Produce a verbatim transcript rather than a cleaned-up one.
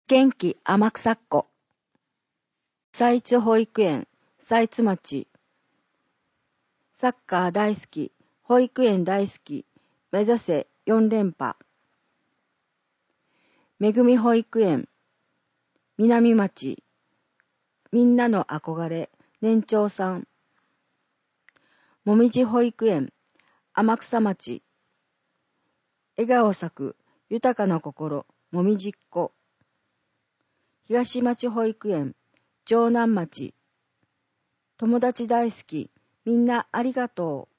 元気天草っ子。歳津保育園、歳津町。サッカー大好き、保育園大好き、目指せよん連覇。めぐみ保育園、南町。みんなの憧れ、年長さん。もみじ保育園、天草町。笑顔咲く、豊かな心、もみじっ子。東町保育園、城南町。友達大好き、みんなありがとう。